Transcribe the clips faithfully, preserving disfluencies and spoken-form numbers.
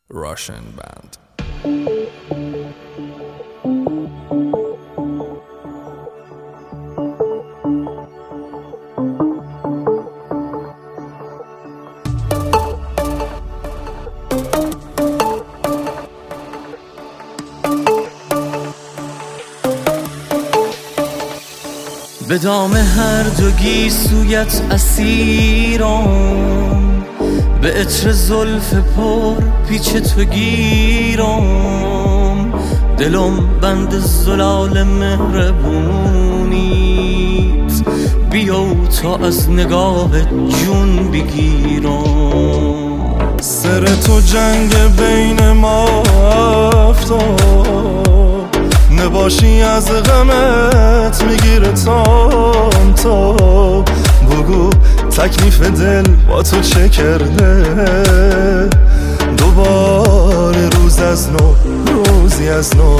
Russian band. به دام هر دو گیسویت اسیرم، به عطر زلف پر پیچ تو گیرم. دلم بند زلال مهربونیت، بیا تا از نگاه جون بگیرم. سر تو جنگ بین ما افتاد، نباشی از غمت میگیره تام تام. بگو تکلیف دل با تو چه کرده، دوباره روز از نو روزی از نو.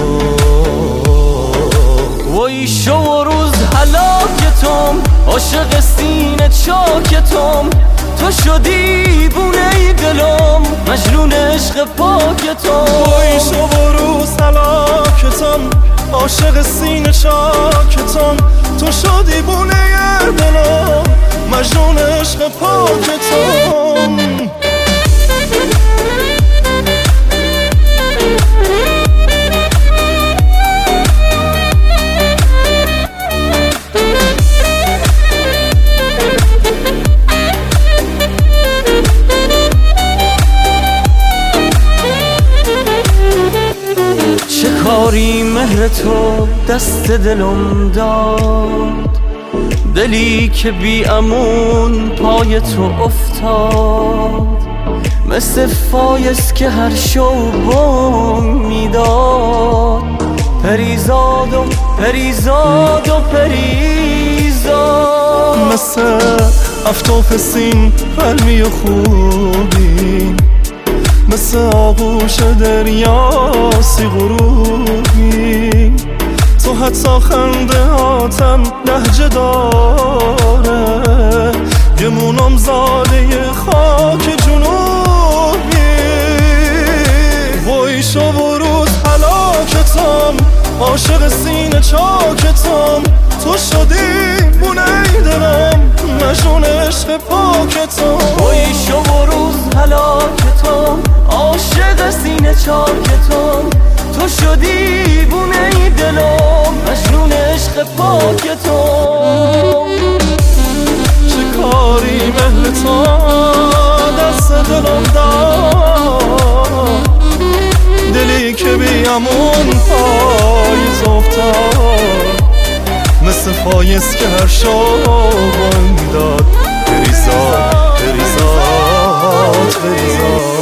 وای شو و روز هلاکتم، عاشق سینه چاکتم. تو شدی بونه دلم، مجنون عشق پاکتم. وای شو و روز هلاکتم، عاشق سینه چاکتم. تو شدی بونه دلم، مجنون عشق پاکتم. چه کاری مهر تو دست دلم داد، دلی که بی امون پای تو افتاد. مثل فایز که هر شو بم میداد، پریزاد و پریزاد و پریزاد. مثل افتاف سین قلمی و خوبی، مثل آغوش دریاسی غروبی. تو حتی خنده هاتم لهجه داره، گمونم زاده خاک جنوبی. وای شو و روز هلاکتم، عاشق سینه چاکتم. تو شدی بونه دلم، مجنون عشق پاکتم. وای شو و روز هلاکتم، عاشق سینه چاکتم. تو شدی بونه دلم، مجنون عشق پاکتم. چه کاری مهر تو دست دلم داد، دلی که بی امون پاییز افتاد. مثل فایز که هر شب داد، بریزاد بریزاد بریزاد.